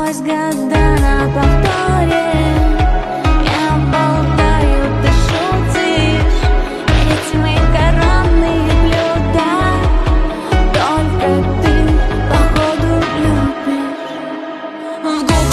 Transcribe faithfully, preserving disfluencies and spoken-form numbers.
сквозь года на повторе. Я болтаю, ты шутишь, эти мои коронные блюда. Только ты, походу, любишь. В